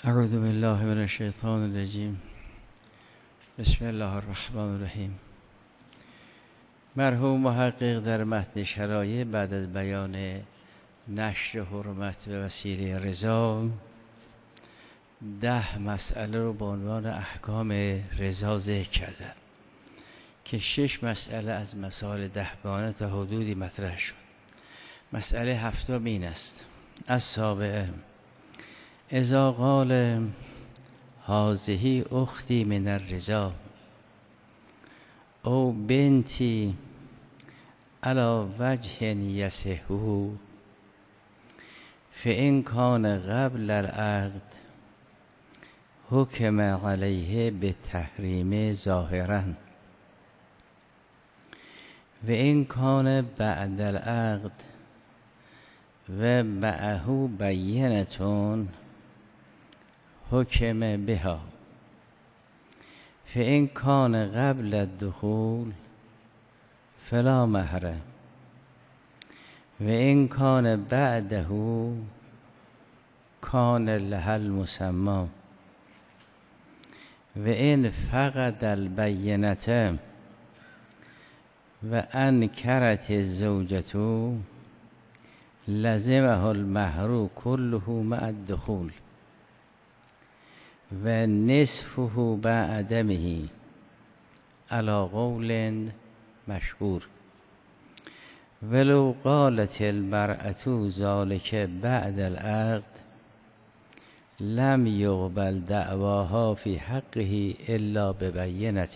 اعوذ بالله من الشیطان الرجیم. بسم الله الرحمن الرحیم. مرحوم محقق در متن شرایع بعد از بیان نشر حرمت به وسیله رضا 10 مسئله رو به عنوان احکام رضا ذکر کردن که 6 مسئله از مسائل 10 تا حدودی مطرح شد. مسئله 7 این است: السابعه اذا قال هذه اختی من الرضا او بنتی على وجه یصح فإن کان قبل العقد حکم علیه بالتحریم ظاهرا و این کان بعد العقد و معه بینة حکم بها فإن کان قبل الدخول فلا مهر و این کان بعده کان لها المسمى و این فقد البینة و انکرت الزوجة لزمه المهر كله مع الدخول و نصفه بعدمه على قول مشهور ولو قالت المرأة ذلك بعد العقد لم يقبل دعواها في حقه الا ببینة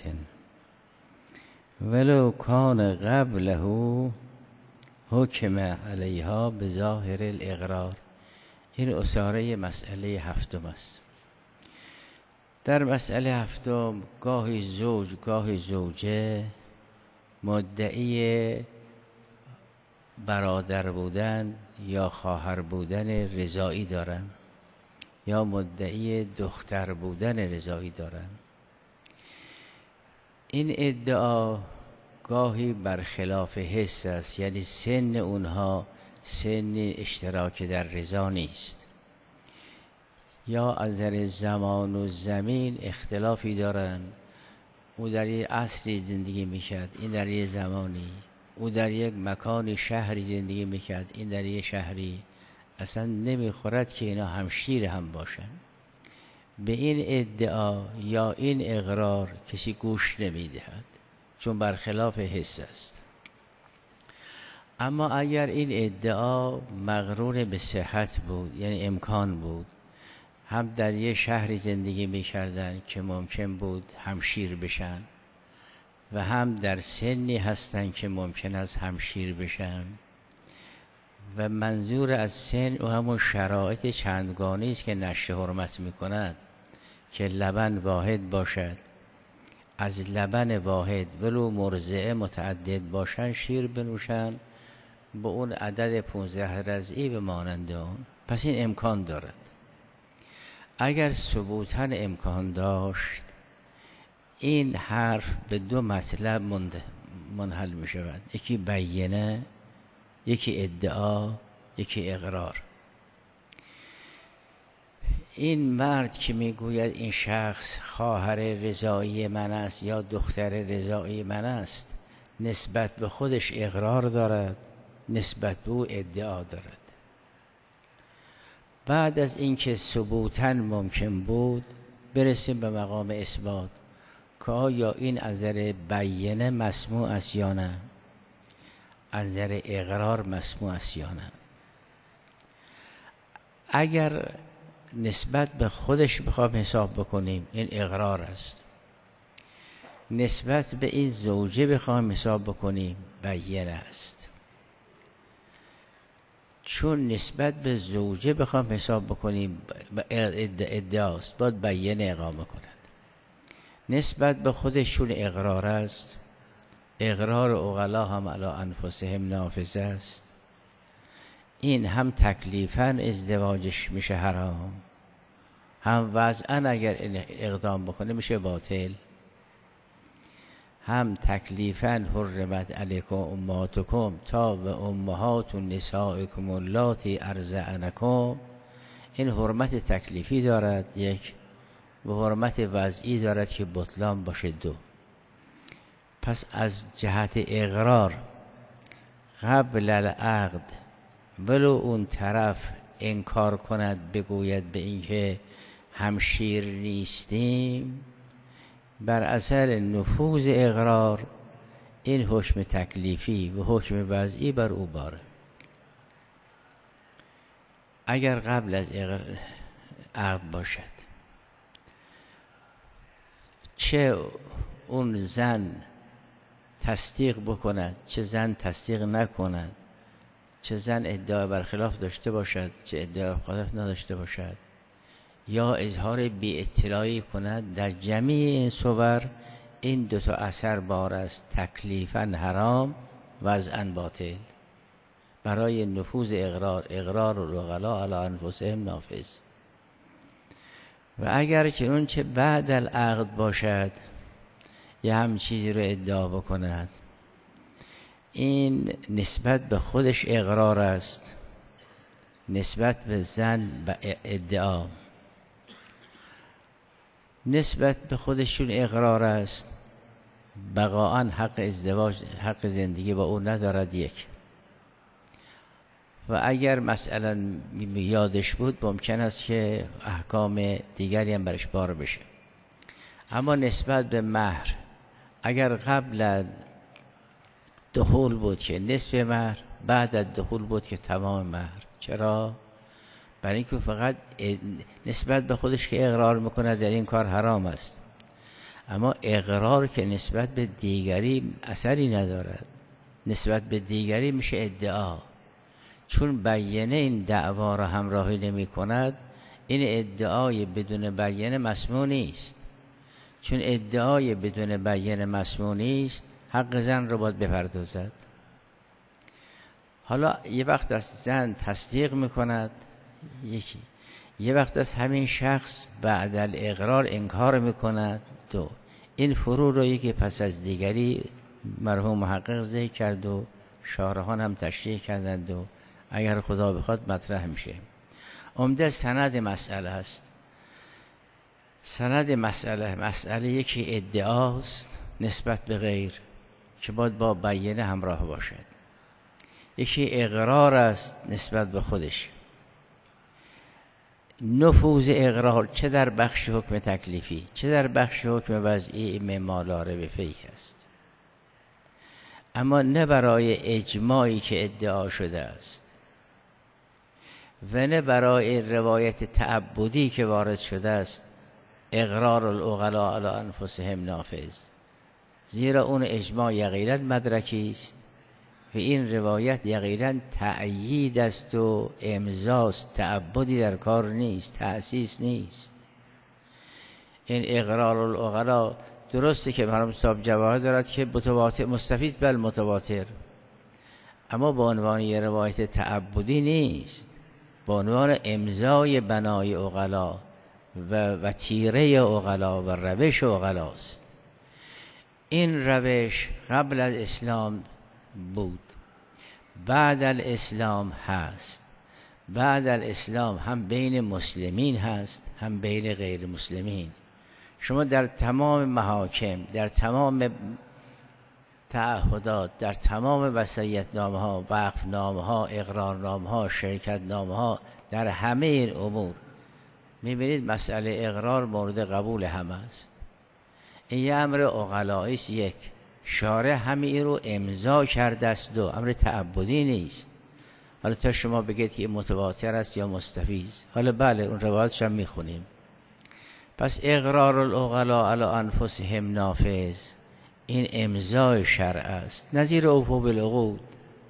ولو کان قبله حکم علیها بظاهر الاقرار. این اساره مسئله 7 است. در مسئله 7 گاهی زوج گاهی زوجه مدعی برادر بودن یا خواهر بودن رضایی دارن یا مدعی دختر بودن رضایی دارن. این ادعا گاهی برخلاف حس است، یعنی سن اونها سن اشتراک در رضا نیست، یا از نظر زمان و زمین اختلافی دارن. او در یک عصری زندگی میکرد، این در یک زمانی. او در یک مکانی شهری زندگی میکرد، این در یک شهری. اصلا نمیخورد که اینا همشیر هم باشن. به این ادعا یا این اقرار کسی گوش نمیدهد، چون برخلاف حس است. اما اگر این ادعا مقرون به صحت بود، یعنی امکان بود، هم در یه شهری زندگی میکردن که ممکن بود همشیر بشن و هم در سنی هستن که ممکن است همشیر بشن و منظور از سن و همون شرایط چندگانه است که نشر حرمت میکند که لبن واحد باشد، از لبن واحد ولو مرضعه متعدد باشن شیر بنوشن با اون عدد 15 رضعی به مانند اون. پس این امکان دارد. اگر ثبوتاً امکان داشت، این حرف به 2 مطلب منحل می شود: یکی بینه، یکی ادعا، یکی اقرار. این مرد که میگوید این شخص خواهر رضایی من است یا دختر رضایی من است، نسبت به خودش اقرار دارد، نسبت به او ادعا دارد. بعد از اینکه ثبوتاً ممکن بود، برسیم به مقام اثبات که آیا این از نظر بینه مسموع است یا نه، از نظر اقرار مسموع است یا نه. اگر نسبت به خودش بخوام حساب بکنیم، این اقرار است. نسبت به این زوجه بخوام حساب بکنیم، بینه است. چون نسبت به زوجه بخوام حساب بکنیم ادعاست، باید بینه اقامه کند. نسبت به خودشون اقرار است. اقرار عقلا هم علی انفسهم نافذ است. این هم تکلیفاً ازدواجش میشه حرام، هم وضعاً اگر اقدام بکنه میشه باطل. هم تکلیفاً حرمت علیکم امهاتکم تا و امهات نسائکم اللاتی ارضعنکم این حرمت تکلیفی دارد یک، و حرمت وضعی دارد که بطلان باشه دو. پس از جهت اقرار قبل العقد ولو اون طرف انکار کند بگوید به اینکه همشیر نیستیم، بر اثر نفوذ اقرار این حکم تکلیفی و حکم وضعی بر او باره. اگر قبل از عقد باشد، چه اون زن تصدیق بکند چه زن تصدیق نکند، چه زن ادعای برخلاف داشته باشد چه ادعای برخلاف نداشته باشد، یا اظهار بی اطلاعی کند، در جمیع این صور این دو تا اثر بار است: تکلیفاً حرام، وضعاً باطل. برای نفوذ اقرار العقلاء علی انفسهم نافذ. و اگر که اون چه بعد العقد باشد یه هم چیزی رو ادعا بکند، این نسبت به خودش اقرار است، نسبت به زن به ادعا، نسبت به خودشون اقرار است، بقاءً حق ازدواج حق زندگی با او ندارد یک. و اگر مثلا یادش بود ممکن است که احکام دیگری هم برش بار بشه. اما نسبت به مهر اگر قبل دخول بود که نصف مهر، بعد از دخول بود که تمام مهر. چرا؟ برای اینکه فقط نسبت به خودش که اقرار میکنه در این کار حرام است، اما اقرار که نسبت به دیگری اثری ندارد، نسبت به دیگری میشه ادعا. چون بیانه این دعوا را همراهی نمی کند، این ادعای بدون بیانه مسموع نیست. چون ادعای بدون بیانه مسموع نیست، حق زن رو باید بپردازد. حالا یه وقت از زن تصدیق میکند، یکی یه وقت از همین شخص بعد الاقرار انکار میکند، دو. این فروع رو یکی پس از دیگری مرحوم محقق ذکر کرد و شارحان هم تشریح کردند و اگر خدا بخواد مطرح میشه. عمده سند مسئله است. سند مسئله یکی ادعاست نسبت به غیر که باید با بیانه همراه باشد، یکی اقرار است نسبت به خودش. نفوذ اقرار چه در بخش حکم تکلیفی چه در بخش حکم وضعی مما لا ریب فیه است، اما نه برای اجماعی که ادعا شده است و نه برای روایت تعبدی که وارد شده است اقرار العقلاء علی انفسهم نافذ. زیرا اون اجماع یقینا مدرکی است و این روایت یقینا تأیید است و امضاست، تعبدی در کار نیست، تأسیس نیست. این اقرار العقلاء درسته که مرحوم صاحب جواهر دارد که متواتر مستفید بل متواتر، اما به عنوان یه روایت تعبدی نیست، به عنوان امضای بنای عقلاء و تیره عقلاء و روش عقلاء است. این روش قبل از اسلام بود، بعد الاسلام هست. بعد الاسلام هم بین مسلمین هست هم بین غیر مسلمین. شما در تمام محاکم، در تمام تعهدات، در تمام وصیت‌نامه ها، وقف‌نامه ها، اقرارنامه ها، شرکت‌نامه ها، در همه این امور می‌بینید مسئله اقرار مورد قبول همه است. این یه امر عقلائی است. یک، شارع همین رو امضا کرده است. دو، امر تعبدی نیست. حالا تا شما بگید که متواتر است یا مستفیض، حالا بله اون روایتش هم میخونیم. پس اقرار العقلاء علی انفسهم نافذ، این امضای شرع است. نظیر اوفوا بالعقود.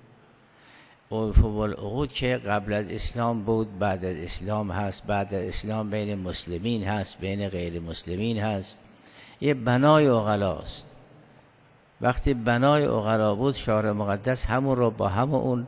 اوفوا بالعقود که قبل از اسلام بود، بعد از اسلام هست، بعد از اسلام بین مسلمین هست، بین غیر مسلمین هست. یه بنای عقلاست. وقتی بنای عقلا بود، شارع مقدس همون رو با همون اون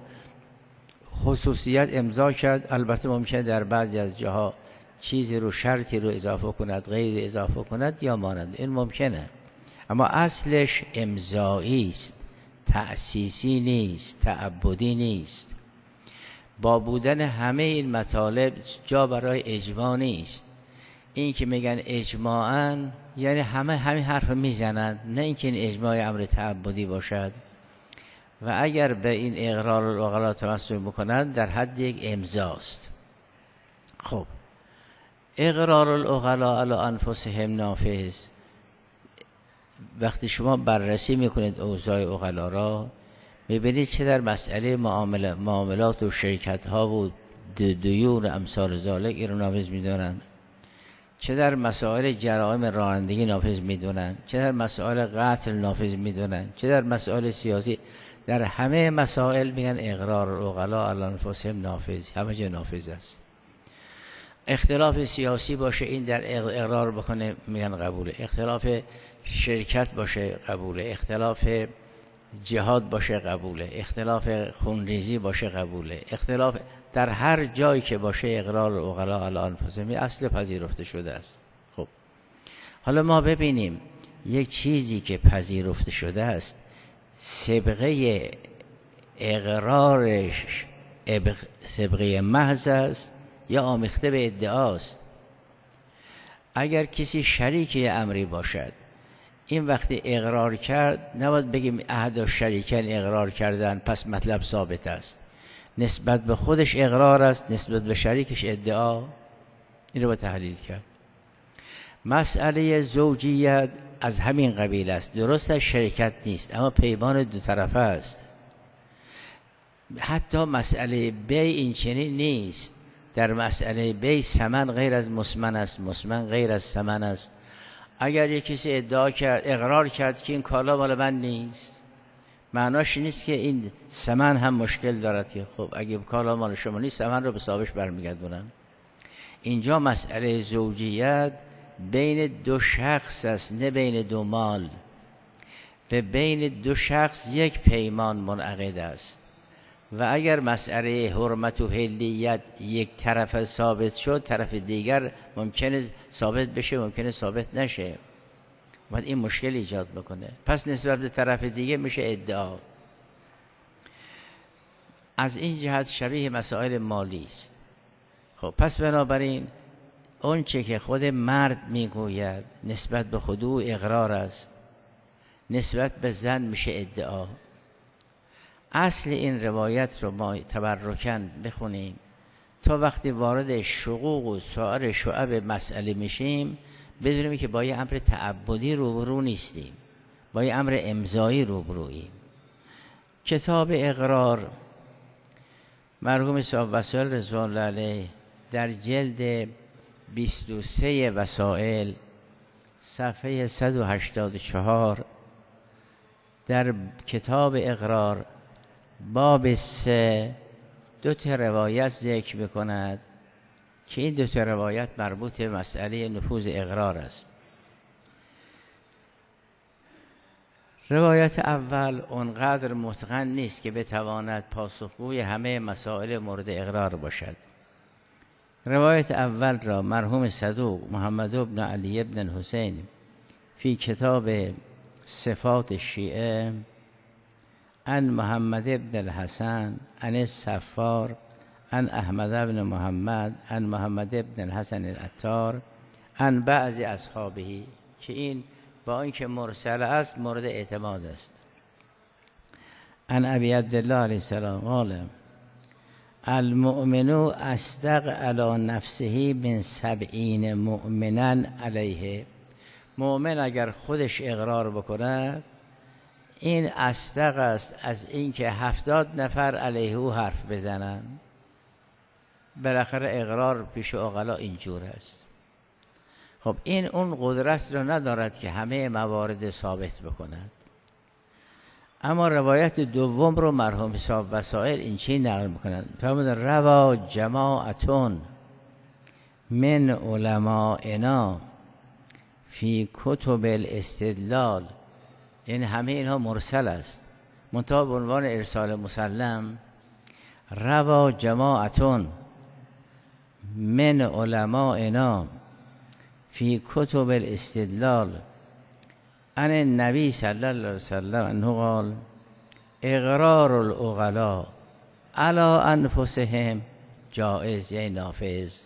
خصوصیت امضا کرد. البته ممکنه در بعضی از جاها چیزی رو شرطی رو اضافه کند، غیر اضافه کند یا مانند این ممکنه، اما اصلش امضایی است، تأسیسی نیست، تعبدی نیست. با بودن همه این مطالب جا برای اجماع نیست. این که میگن اجماعاً یعنی همین حرف میزنن، نه اینکه این اجماع امر تعبدی باشد. و اگر به این اقرار العقلا تمسک بکنند در حد یک امضاست. خب اقرار العقلا علی انفسهم نافذ. وقتی شما بررسی میکنید اوضاع عقلا را، میبینید چه در مسئله معاملات و شرکت ها و دیون امثال ذالک این رو نافذ میدونن، چه در مسائل جرائم رانندگی نافذ میدونن، چه در مسائل قتل نافذ میدونن، چه در مسائل سیاسی. در همه مسائل میگن اقرار العقلا علی انفسهم نافذ، همه جا نافذ است. اختلاف سیاسی باشه این در اقرار بکنه میگن قبوله، اختلاف شرکت باشه قبوله، اختلاف جهاد باشه قبوله، اختلاف خونریزی باشه قبوله، اختلاف در هر جایی که باشه اقرار العقلا علی انفسهم اصل پذیرفته شده است. خب حالا ما ببینیم یک چیزی که پذیرفته شده است سابقه اقرارش سابقه محض است یا آمیخته به ادعاست. اگر کسی شریک امری باشد، این وقتی اقرار کرد نباید بگیم احد و شریکین اقرار کردن پس مطلب ثابت است. نسبت به خودش اقرار است، نسبت به شریکش ادعا. این رو با تحلیل کرد. مسئله زوجیت از همین قبیل است. درست از شرکت نیست اما پیمان دو طرفه است. حتی مسئله بی این چنین نیست. در مسئله بی ثمن غیر از مسمن است، مسمن غیر از ثمن است. اگر یک کسی ادعا کرد، اقرار کرد که این کالا مال من نیست، معناش نیست که این ثمن هم مشکل دارد که خب اگه کالا مال شما نیست ثمن رو به صاحبش برمیگردونن. اینجا مسئله زوجیت بین دو شخص است، نه بین دو مال. و بین دو شخص یک پیمان منعقد است. و اگر مسئله حرمت و حلیت یک طرف ثابت شد، طرف دیگر ممکنه ثابت بشه، ممکنه ثابت نشه، بعد این مشکل ایجاد بکنه. پس نسبت به طرف دیگه میشه ادعا. از این جهت شبیه مسائل مالی است. خب پس بنابراین اون چه که خود مرد میگوید نسبت به خود او اقرار است، نسبت به زن میشه ادعا. اصل این روایت رو ما تبرکاً بخونیم تا وقتی وارد شقوق و سایر شعب مسئله میشیم بدونیم که با یه امر تعبدی روبرو نیستیم، با یه امر امضایی روبروییم. کتاب اقرار مرحوم صاحب وسائل رضوان الله علیه در جلد 23 وسائل صفحه 184 در کتاب اقرار باب 3 دو تا روایت ذکر می‌کند که این دو تا روایت مربوط به مسئله نفوذ اقرار است. روایت اول اونقدر متقن نیست که بتواند پاسخگوی همه مسائل مورد اقرار باشد. روایت اول را مرحوم صدوق محمد بن علی بن حسین فی کتاب صفات الشیعه عن محمد بن الحسن عن الصفار عن احمد بن محمد عن محمد بن الحسن العطار عن بعض اصحابه، که این با اینکه مرسل است مورد اعتماد است. عن ابی عبدالله علیه السلام قال المؤمن اصدق علی نفسه من 70 مؤمنا علیه. مؤمن اگر خودش اقرار بکنه این اصدق است از اینکه 70 نفر علیه او حرف بزنن. بالاخره اقرار پیش عقلا اینجور است. خب این اون قدرت رو ندارد که همه موارد ثابت بکند. اما روایت دوم رو مرحوم صاحب وسائل این چی نقل میکنند؟ فرمودند روا جماعتون من علمائنا فی کتب الاستدلال. این همه اینها مرسل است، منتها به عنوان ارسال مسلم. روا جماعتون من علمائنا فی کتب الاستدلال عن النبی صلی الله علیه وسلم انه قال اقرار العقلاء علی انفسهم جائز یعنی نافذ.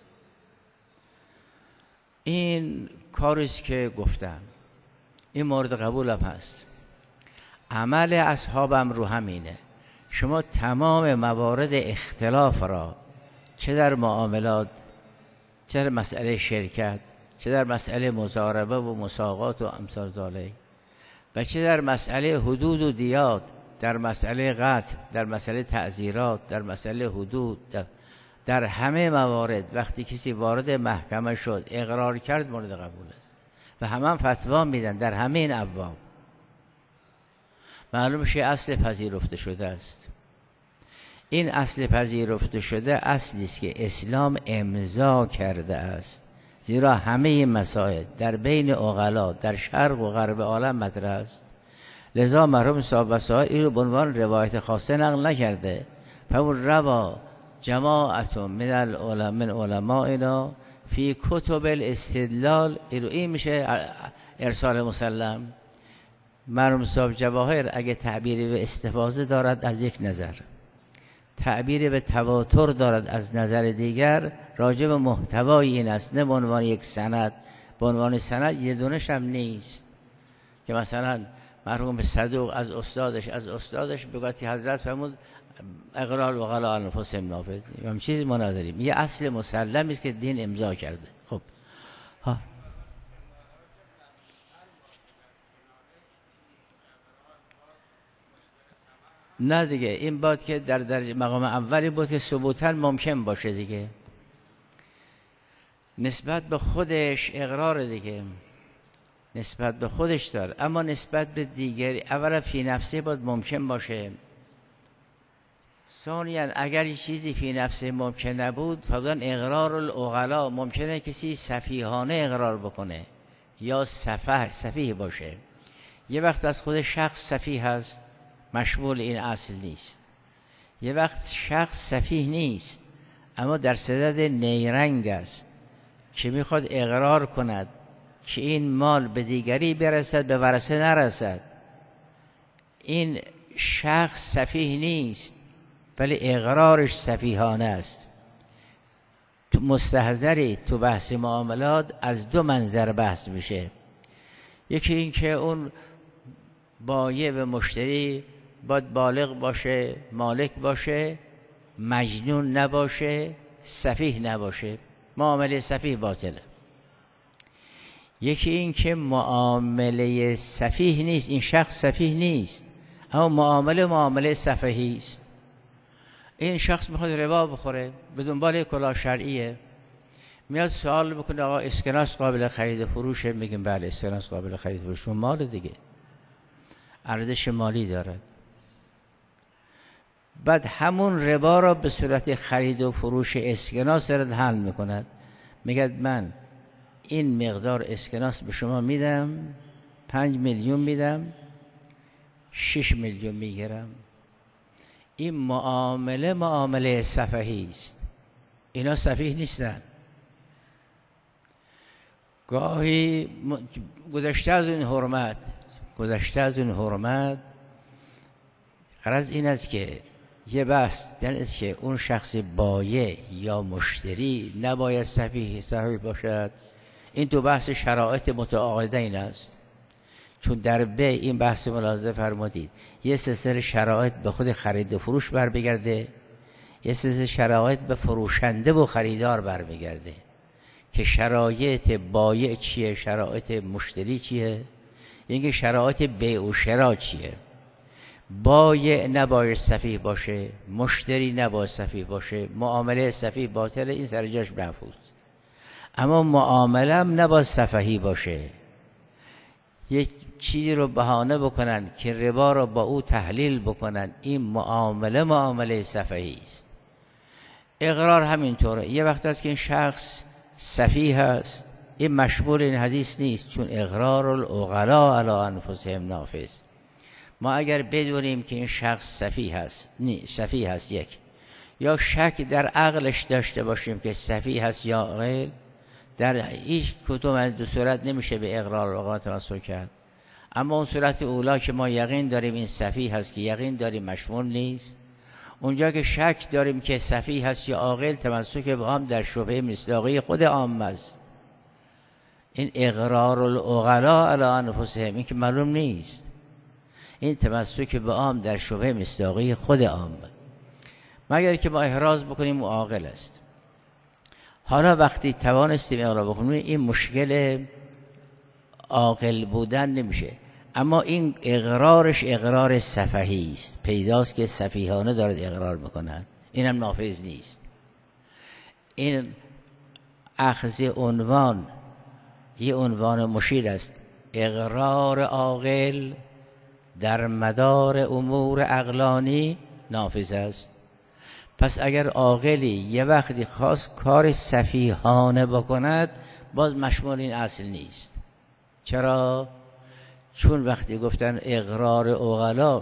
این کاریست که گفتم، این مورد قبولم هست. عمل اصحابم رو همینه. شما تمام موارد اختلاف را چه در معاملات، چه در مسئله شرکت، چه در مسئله مضاربه و مساقات و امثال ذالک، و چه در مسئله حدود و دیات، در مسئله قتل، در مسئله تعزیرات، در مسئله حدود، در همه موارد وقتی کسی وارد محکمه شد اقرار کرد مورد قبول است و همه فتوا میدن در همه این ابواب. معلوم شه اصل پذیرفته شده است. این اصل پذیرفته شده اصلی است که اسلام امضا کرده است، زیرا همه این مسائل در بین عقلا در شرق و غرب عالم مطرح است. لذا مرحوم صاحب وسائل این رو به عنوان روایت خاصه نقل نکرده. فمون روا جماعت من علمائنا فی کتب الاستدلال، این میشه ارسال مسلم. مرحوم صاحب جواهر اگه تعبیری به استفاضه دارد از یک نظر، تعبیری به تواتر دارد از نظر دیگر، راجع به محتوای این است، نه به عنوان یک سند. به عنوان سند یه دونش هم نیست که مثلا مرحوم صدوق از استادش بگوید حضرت فرمود اقرار وغلا انفسهم نافذ. هم چیزی ما نداریم، یه اصل مسلمی است که دین امضا کرده. خب ها نه دیگه، این باید که در درجه مقام اولی بود که ثبوتاً ممکن باشه دیگه، نسبت به خودش اقرار دیگه، نسبت به خودش داره، اما نسبت به دیگری اولا فی نفسه باید ممکن باشه. ثانیاً اگر یه چیزی فی نفسه ممکن نبود، فرضاً اقرار العقلا، ممکنه کسی سفیهانه اقرار بکنه یا سفیه باشه. یه وقت از خود شخص سفیه هست، مشمول این اصل نیست. یه وقت شخص سفیه نیست اما در صدد نیرنگ است که میخواد اقرار کند که این مال به دیگری برسد به ورثه نرسد. این شخص سفیه نیست ولی اقرارش سفیهانه است. تو مستحضری تو بحث معاملات از دو منظر بحث میشه. یکی این که اون بایع به مشتری باید بالغ باشه، مالک باشه، مجنون نباشه، سفیه نباشه، معامله سفیه باطله. یکی این که معامله سفیه نیست، این شخص سفیه نیست اما معامله سفیهی است. این شخص میخواد ربا بخوره، به دنبال کلاه شرعیه، میاد سوال بکنه آقا اسکناس قابل خرید و فروشه؟ میگیم بله اسکناس قابل خرید و فروش، مال دیگه ارزش مالی دارد. بعد همون ربا را به صورت خرید و فروش اسکناس دارد حل میکند. میگه من این مقدار اسکناس به شما میدم، 5 میلیون میدم، 6 میلیون میگیرم. این معامله سفیهی است. اینا سفیه نیستن. گاهی گذشته از این حرمت غرض این است که یه بحث این است که اون شخص بایع یا مشتری نباید سفیه باشد. این تو بحث شرایط متعاقده این است، چون در بیع این بحث ملاحظه فرمودید یه سلسله شرایط به خود خرید و فروش برمیگرده، یه سلسله شرایط به فروشنده و خریدار برمیگرده که شرایط بایع چیه، شرایط مشتری چیه، اینکه شرایط بیع و شرا چیه. بایع نباید سفیه باشه، مشتری نباید سفیه باشه، معامله سفیه باطل، این سر جاش محفوظ. اما معامله هم نباید سفیهی باشه. یک چیزی رو بهانه بکنن که ربا رو با او تحلیل بکنن، این معامله سفیهی است. اقرار همینطوره. یه وقت است که این شخص سفیه است، این مشمول این حدیث نیست، چون اقرار العقلا علی انفسهم نافذ. ما اگر بدونیم که این شخص سفیه هست یک، یا شک در عقلش داشته باشیم که سفیه هست یا غیر، در هیچ کدوم از دو صورت نمیشه به اقرار العقلا توسل کرد. اما اون صورت اولا که ما یقین داریم این سفیه هست که یقین داریم مشمول نیست، اونجا که شک داریم که سفیه هست یا عاقل، تمسک به عام در شبهه مصداقی خود عام است. این اقرار العقلاء علی انفسهم، این که معلوم نیست، این تمسک به عام در شبهه مصداقی خود عام، مگر که ما احراز بکنیم او عاقل است. حالا وقتی توانستیم اقرار بکنیم، این مشکل عاقل بودن نمیشه، اما این اقرارش اقرار سفهی است، پیداست که سفیهانه دارد اقرار میکنند، اینم نافذ نیست. این اخذ عنوان، یه عنوان مشیر است، اقرار عاقل در مدار امور عقلانی نافذ است. پس اگر عاقلی یه وقتی خواست کار سفیهانه بکند، باز مشمول این اصل نیست. چرا؟ چون وقتی گفتن اقرار عقلا،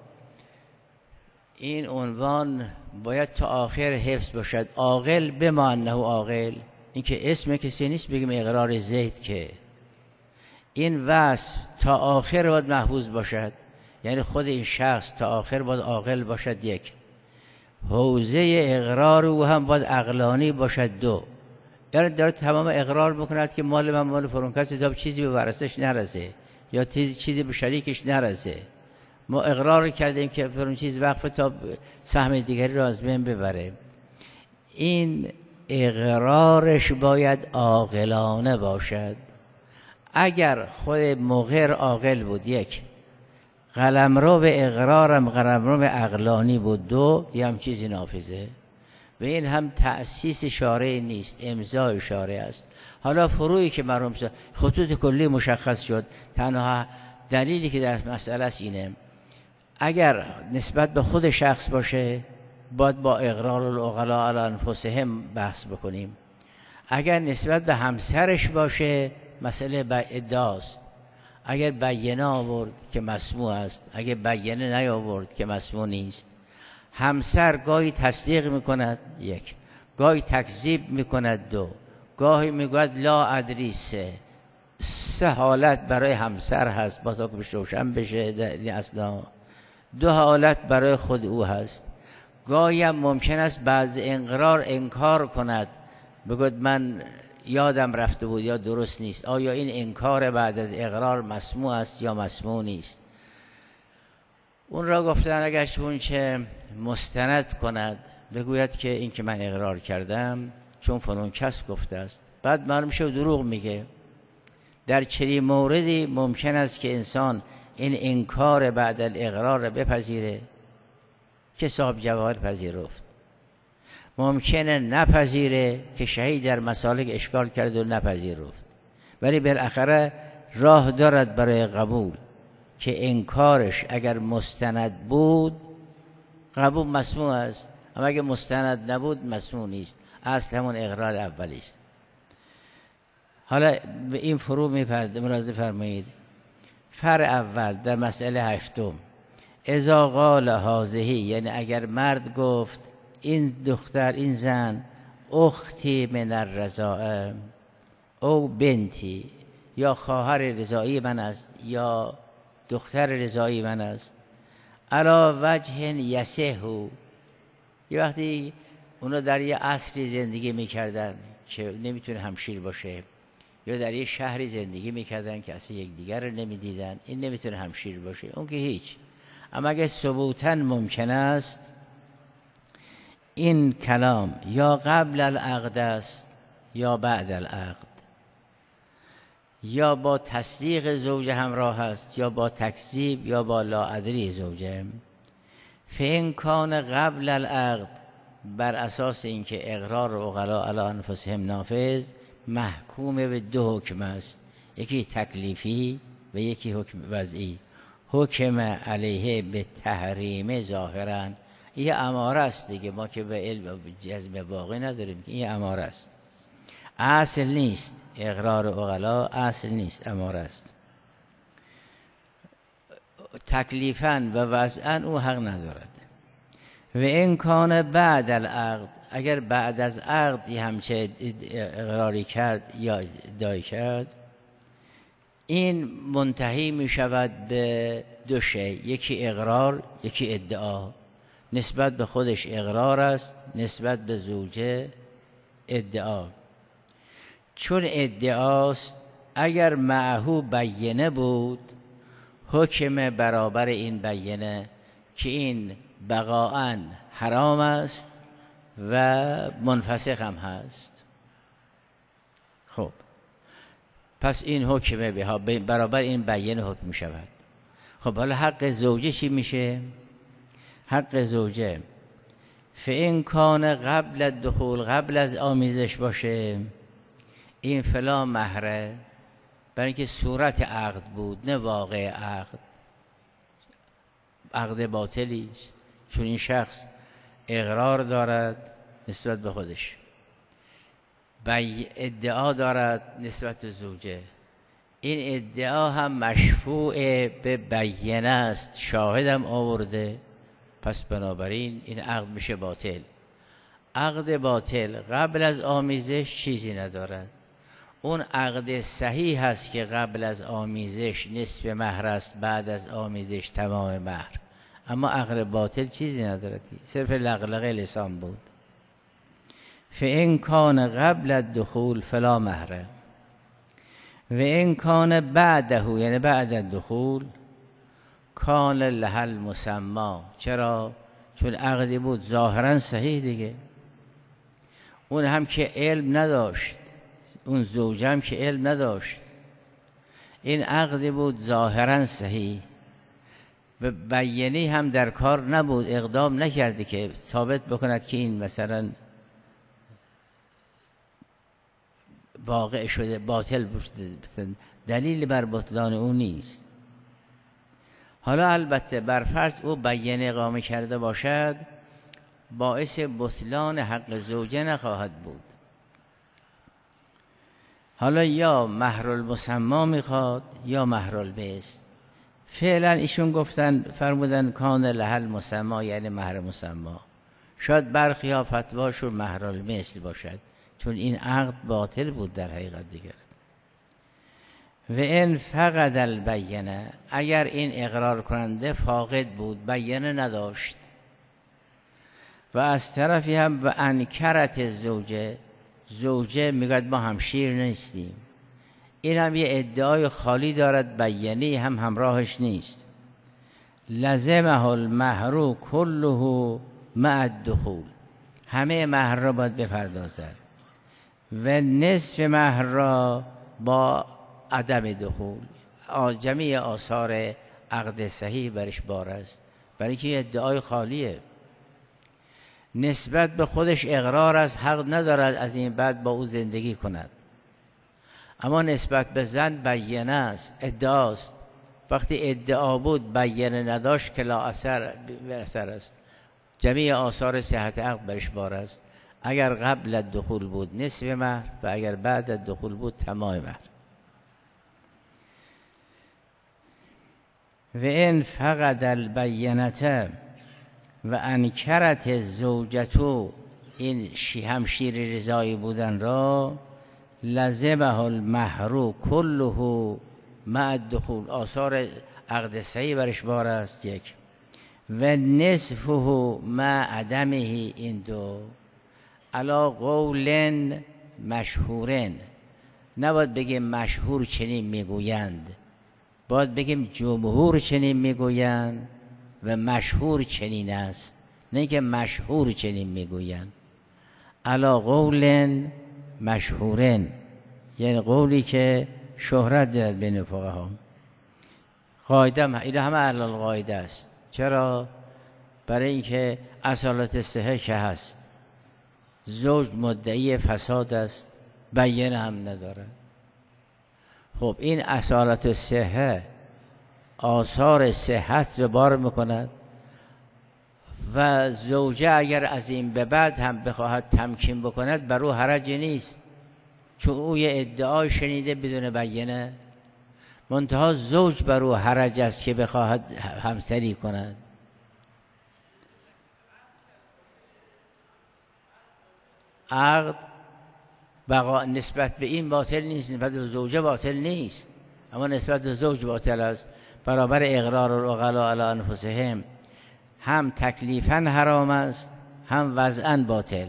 این عنوان باید تا آخر حفظ باشد. عاقل بما انه عاقل، این که اسم کسی نیست بگیم اقرار زید، که این وصف تا آخر باید محفوظ باشد، یعنی خود این شخص تا آخر باید عاقل باشد. یک، حوزه اقرار او هم باید عقلانی باشد. دو، یعنی داره تمام اقرار میکند که مال من مال فلان کسی، تا چیزی به ورثش نرسه یا چیزی به شریکش نرسه. ما اقرار کردیم که فلان چیز وقف تا سهم دیگری را از بین ببره. این اقرارش باید عاقلانه باشد. اگر خود مقر عاقل بود، یک، قلمرو به اقرارم قلمرو به عقلانی بود. دو، یه هم چیزی نافذه. و این هم تأسیس شارع نیست، امضای شارع است. حالا فروعی که مرحوم خطوط کلی مشخص شد، تنها دلیلی که در مسئله است اینه، اگر نسبت به خود شخص باشه باید با اقرار العقلاء علی انفسهم بحث بکنیم. اگر نسبت به همسرش باشه مسئله ادعاست. اگر بینه آورد که مسموع است، اگر بینه نیاورد که مسموع نیست. همسر گاهی تصدیق میکند، یک، گاهی تکذیب میکند، دو، گاهی میگوید لا ادری، سه حالت برای همسر هست، با تا که روشن بشه در این اصلا. دو حالت برای خود او هست. گاهی هم ممکن است بعد اقرار انکار کند، بگوید من یادم رفته بود یا درست نیست. آیا این انکار بعد از اقرار مسموع است یا مسموع نیست؟ اون را گفتن اگر چون چه مستند کند، بگوید که این که من اقرار کردم چون فلان کس گفته است، بعد معلوم شه دروغ میگه. در چنین موردی ممکن است که انسان این انکار بعد الاقرار را بپذیره که صاحب جواهر پذیرفت، ممکنه نپذیره که شهید در مسالک اشکال کرد و نپذیرفت، ولی بالاخره راه دارد برای قبول که انکارش اگر مستند بود قبول مسموع است، اما اگر مستند نبود مسموع نیست. اصل همون اقرار اولی است. حالا به این فرو ملاحظه فرمایید. فرع اول در مسئله هشتم، اذا قال هذه، یعنی اگر مرد گفت این دختر، این زن، اختی من الرضاعه او بنتی، یا خواهر رضاعی من است یا دختر رضاعی من است، علی وجه یصح، یه وقتی اونا در یه عصری زندگی میکردن که نمیتونه همشیر باشه، یا در یه شهری زندگی میکردن که اصلا یک دیگر رو نمیدیدن، این نمیتونه همشیر باشه، اون که هیچ. اما اگه ثبوتاً ممکن است این کلام یا قبل العقد است یا بعد العقد، یا با تصدیق زوج همراه است یا با تکذیب یا با لا ادری زوجه، فإن کان قبل العقد، بر اساس اینکه اقرار عقلاء علی انفسهم نافذ، محکوم به دو حکم است، یکی تکلیفی و یکی حکم وضعی. حکم علیه به تحریم ظاهرا، یه اماره است دیگه، ما که به علم جزم واقعی نداریم، که این اماره است، اصل نیست. اقرار عقلاء اصل نیست، اماره است. تکلیفاً و وضعاً او حق ندارد. و این کان بعد العقد، اگر بعد از عقد همچه اقراری کرد یا ادعای کرد، این منتهی می شود به دو شی، یکی اقرار یکی ادعا. نسبت به خودش اقرار است، نسبت به زوجه ادعا. چون ادعاست اگر معهو بینه بود حکم برابر این بینه که این بقاءً حرام است و منفسخ هم هست. خب پس این حکم برابر این بینه حکم شود. خب حالا حق زوجه چی میشه؟ حق زوجه فإن کان قبل الدخول، قبل از آمیزش باشه، این فلا مهره، برای اینکه صورت عقد بود نه واقع عقد، عقد باطلی است. چون این شخص اقرار دارد نسبت به خودش، ادعا دارد نسبت به زوجه، این ادعا هم مشفوع به بینه است، شاهدم آورده، پس بنابراین این عقد میشه باطل. عقد باطل قبل از آمیزش چیزی ندارد. اون عقد صحیح هست که قبل از آمیزش نصف مهر است، بعد از آمیزش تمام مهر. اما عقد باطل چیزی ندارد، صرف لغلقه لسان بود. فإن کان قبل الدخول فلا مهر و ان کان بعده، یعنی بعد الدخول، کان لها المسمی. چرا؟ چون عقدی بود ظاهرا صحیح دیگه، اون هم که علم نداشت، اون زوجه هم که علم نداشت، این عقدی بود ظاهرا صحیح و بیانی هم در کار نبود، اقدام نکرده که ثابت بکند که این مثلا واقع شده، باطل شده، دلیل بر بطلان اون نیست. حالا البته بر فرض او بیانیه اقامه کرده باشد، باعث بطلان حق زوجه نخواهد بود. حالا یا مهر المسمی میخواد یا مهر البست. فعلا ایشون گفتن فرمودن کان لها المسمی، یعنی مهر مسمی. شاید برخی ها فتواشون مهر المثل باشد، چون این عقد باطل بود در حقیقت دیگر. و ان فقد البینه، اگر این اقرار کننده فاقد بود، بینه نداشت، و از طرفی هم و انکرت زوجه میگوید ما همشیر نیستیم، این هم یه ادعای خالی دارد، بیانیه هم همراهش نیست. لزمه المهر کله مع الدخول، همه مهر را باید بپردازد و نصف مهر را با عدم دخول. جمعی آثار عقد صحیح برش بار است، برای که ادعای خالیه، نسبت به خودش اقرار است، حق ندارد از این بعد با او زندگی کند. اما نسبت به زن بیانه است، ادعاست. وقتی ادعا بود بیانه نداشت که لا اثر است، جمعی آثار صحت عقد برش بار است. اگر قبل الدخول بود نصف مهر و اگر بعد الدخول بود تمام مهر. و ان فقد البینه و انکرت الزوجه، این همشیر رضایی بودن را، لزمه المهر کله مع الدخول، آثار عقد صحیح برش بار است. یک و نصفه مع عدمه، این دو علا قول مشهورن، نباید بگیم مشهور چنین میگویند، باید بگیم جمهور چنین میگویند و مشهور چنین است، نه که مشهور چنین میگویند. علا قول مشهورن، یعنی قولی که شهرت دارد بین فقها. قاعده این همه اهل القاعده است. چرا؟ برای اینکه اصالت صحه که هست، زوج مدعی فساد است، بیانه هم نداره. خب این اصالت صحه آثار صحت رو بار میکند و زوجه اگر از این به بعد هم بخواهد تمکین بکند بر او حرجی نیست، چون او یه ادعای شنیده بدون بیانه. منتها زوج بر او حرج است که بخواهد همسری کند. عقد بقا نسبت به این باطل نیست، نسبت به زوجه باطل نیست، اما نسبت به زوج باطل است. برابر اقرار العقلاء علی انفسهم، هم تکلیفاً حرام است هم وضعاً باطل.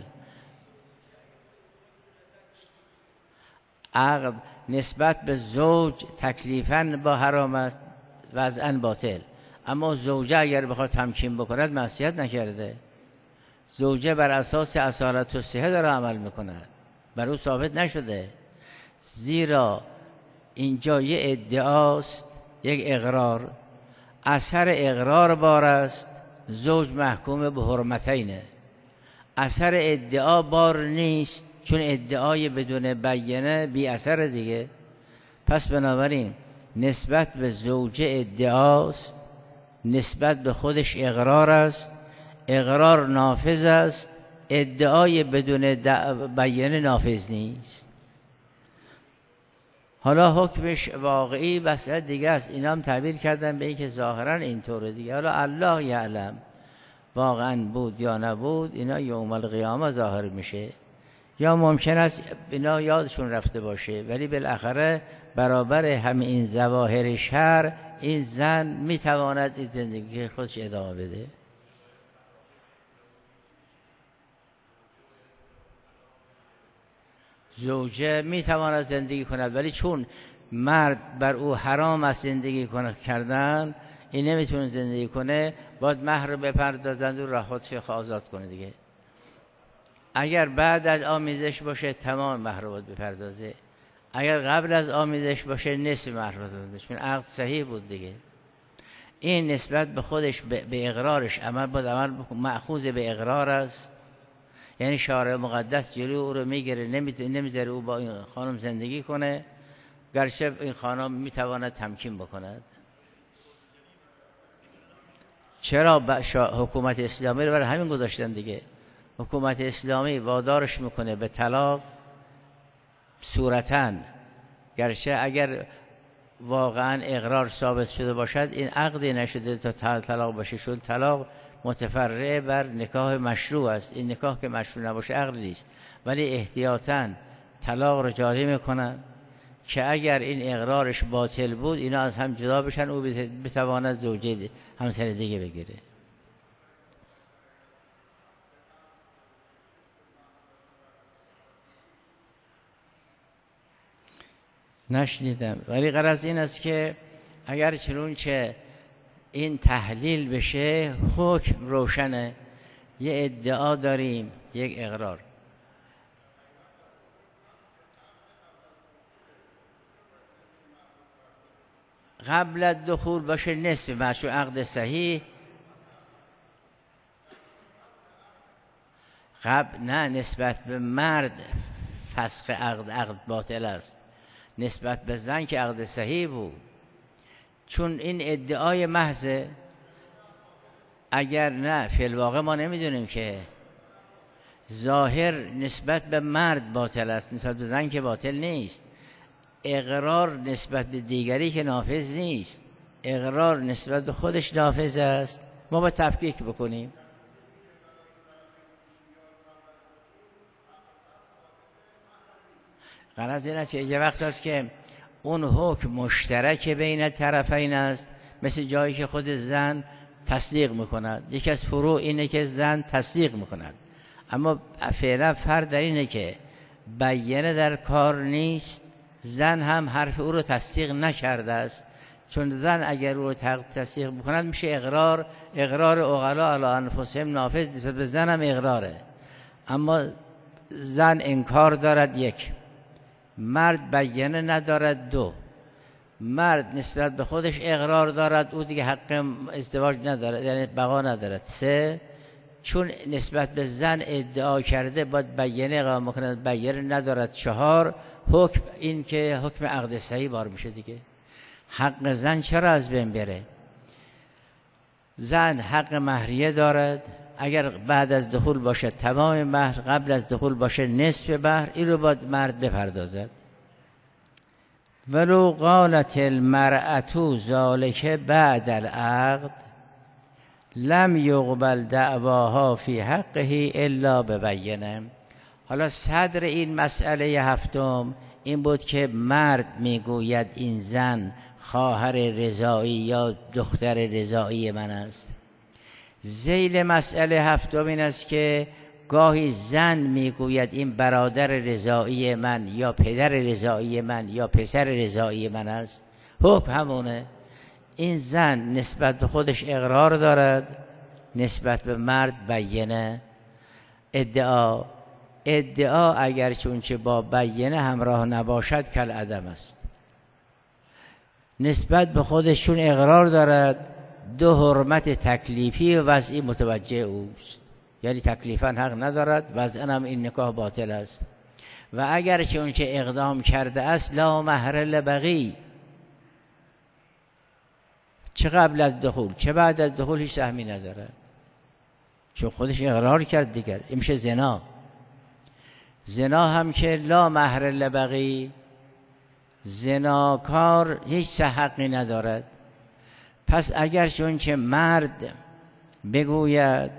عقد نسبت به زوج تکلیفاً با حرام است، وضعاً باطل. اما زوجه اگر بخواد تمکین بکند معصیت نکرده. زوجه بر اساس اصالت و صحه داره عمل میکند، بر او ثابت نشده. زیرا اینجا یه ادعاست، یک اقرار، اثر اقرار بار است، زوج محکوم به حرمتینه. اثر ادعا بار نیست، چون ادعای بدون بیانه بی اثر دیگه. پس بنابراین نسبت به زوجه ادعاست، نسبت به خودش اقرار است، اقرار نافذ است، ادعای بدون بیانه نافذ نیست. حالا حکمش واقعی مسئله دیگه است. اینا هم تعبیر کردن به این که ظاهرا اینطوره دیگه. حالا الله یعلم واقعا بود یا نبود، اینا یوم القیامه ظاهر میشه، یا ممکن است اینا یادشون رفته باشه، ولی بالاخره برابر همه این ظواهر شر این زن میتواند این زندگی خودش ادامه بده. زوجه میتواند زندگی کند، ولی چون مرد بر او حرام است زندگی کردن، این نمیتونه زندگی کنه، باید مهر بپردازند و رهاش آزاد کنه دیگه. اگر بعد از آمیزش باشه تمام مهر رو باید بپردازه، اگر قبل از آمیزش باشه نصف مهر رو بپردازه، چون عقد صحیح بود دیگه. این نسبت به خودش به اقرارش عمل باید عمل مأخوذ به اقرار است. یعنی شارع مقدس جلوی او رو میگیره، نمیذاره او با این خانم زندگی کنه، گرچه این خانم میتواند تمکین بکند. چرا حکومت اسلامی رو برای همین گذاشتن دیگه. حکومت اسلامی وادارش میکنه به طلاق صورتاً، گرچه اگر واقعا اقرار ثابت شده باشد این عقدی نشده تا طلاق باشه، چون طلاق متفرع بر نکاح مشروع است. این نکاح که مشروع نباشه عقد نیست، ولی احتیاطاً طلاق رو جاری میکنن که اگر این اقرارش باطل بود اینا از هم جدا بشن، او بتواند زوجه همسر دیگه بگیره. نشنیدم، ولی غرض این است که اگر چنانچه این تحلیل بشه حکم روشنه. یه ادعا داریم، یک اقرار. قبل از دخول باشه نصف مشروع عقد صحیح. نه، نسبت به مرد فسخ عقد باطل است، نسبت به زن که عقد صحیح بود، چون این ادعای محضه. اگر نه فی الواقع ما نمیدونیم که ظاهر نسبت به مرد باطل است، نسبت به زن که باطل نیست. اقرار نسبت به دیگری که نافذ نیست، اقرار نسبت به خودش نافذ است. ما با تفکیک بکنیم. غرض این است که یه وقت است که اون حکم مشترک بین طرفین است، مثل جایی که خود زن تصدیق میکند. یکی از فروع اینه که زن تصدیق میکند، اما فعلا فرق در اینه که بیانه در کار نیست، زن هم حرف او رو تصدیق نکرده است. چون زن اگر او رو تصدیق بکند میشه اقرار. اقرار عقلا علی انفسهم نافذ نیست، به زن هم اقراره. اما زن انکار دارد، یک. مرد بیانه ندارد، دو. مرد نسبت به خودش اقرار دارد، او دیگه حق ازدواج ندارد، یعنی بقا ندارد، سه. چون نسبت به زن ادعا کرده باید بیانه اقامه کند، بیانه ندارد، چهار. حکم این که حکم عقد صحیح بار میشه دیگه. حق زن چرا از بین بره؟ زن حق مهریه دارد، اگر بعد از دخول باشه تمام مهر، قبل از دخول باشه نصف مهر، این رو باید مرد بپردازد. ولو قالت المرأة ذلك بعد العقد لم یقبل دعواها فی حقه الا ببینه. حالا صدر این مسئله هفتم این بود که مرد میگوید این زن خواهر رضایی یا دختر رضایی من است، ذیل مسئله هفتم این است که گاهی زن میگوید این برادر رضایی من یا پدر رضایی من یا پسر رضایی من است، حکم همونه. این زن نسبت به خودش اقرار دارد، نسبت به مرد بینه. ادعا اگر چونچه با بینه همراه نباشد کل عدم است. نسبت به خودشون اقرار دارد، دو حرمت تکلیفی و وضعی متوجه اوست، یعنی تکلیفاً حق ندارد، وضعاً هم این نکاح باطل است. و اگر چونچه اقدام کرده است لا مهر لبغی، چه قبل از دخول چه بعد از دخول هیچ سهمی ندارد، چون خودش اقرار کرد دیگر. این میشه زنا. زنا هم که لا مهر لبغی، زناکار هیچ حقی ندارد. پس اگر چونچه مرد بگوید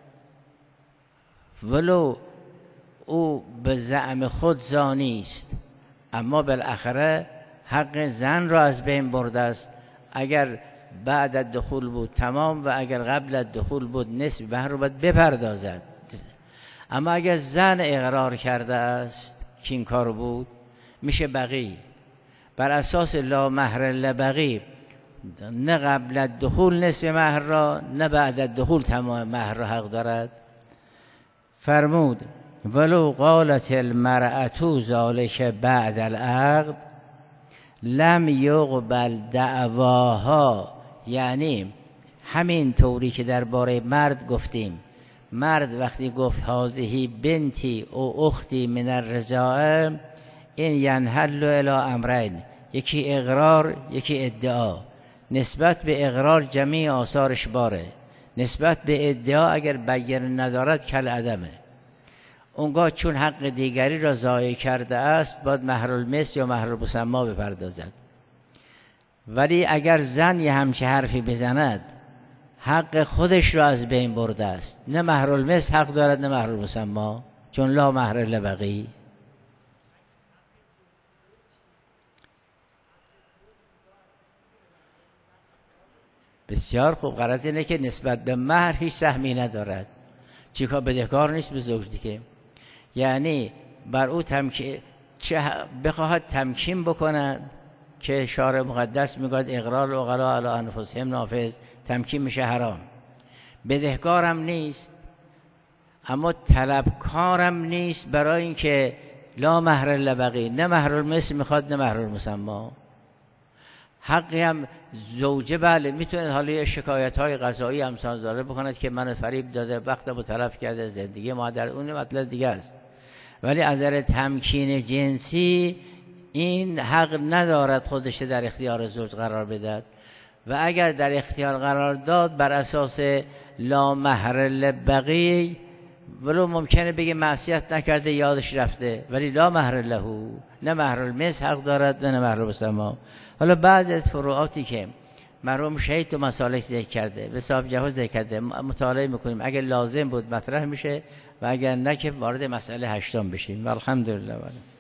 ولو او به زعم خود زانی است اما بالاخره حق زن را از بین برده است، اگر بعد از دخول بود تمام و اگر قبل از دخول بود نصف مهر رو باید بپردازد. اما اگر زن اقرار کرده است که این کار بود میشه بقی. بر اساس لا مهر لبغی نه قبل از دخول نصف مهر را نه بعد از دخول تمام مهر را حق دارد. فرمود ولو قالت المرأة ذلك بعد العقد لم یقبل دعواها، یعنی همین طوری که درباره مرد گفتیم، مرد وقتی گفت هذه بنتی او اختی من الرضاعه، این ینحل الی امرین، یکی اقرار یکی ادعا. نسبت به اقرار جمیع آثارش باره، نسبت به ادعا اگر بیان ندارد کل عدمه. اونگاه چون حق دیگری را ضایع کرده است باید مهر المثل یا مهر المسمی بپردازد. ولی اگر زن یه همچه حرفی بزند حق خودش را از بین برده است، نه مهر المثل حق دارد نه مهر المسمی، چون لا مهر لبغی. بسیار خوب. غرض اینه که نسبت به مهر هیچ سهمی ندارد، چیکار بدهکار نیست به زوج دیگه. یعنی بر او بخواهد تمکین بکند که شارع مقدس میگوید اقرار العقلاء علی انفسهم نافذ، تمکین میشه حرام. بدهکارم نیست اما طلبکارم نیست برای اینکه لا مهر لبغی، نه مهر المثل میخواد نه مهر المسمی. حقی هم زوجه بله میتونه حالا شکایت های قضایی امثال داره بکند که من فریب داده، وقتمو تلف کرده، زندگی ما در اون مطلب دیگه است. ولی از نظر تمکین جنسی این حق ندارد خودش در اختیار زوج قرار بدهد، و اگر در اختیار قرار داد بر اساس لا مهر لبغی، ولو ممکنه بگه معصیت نکرده یادش رفته، ولی لا مهر له، نه مهر المثل حق دارد نه مهر المسمی. حالا بعض از فروعاتی که مرحوم شهید تو مسالک ذکر کرده به صاحب جواز ذکر کرده مطالعه میکنیم، اگر لازم بود مطرح میشه و اگر نه که وارد مسئله 8 بشیم. الحمدلله.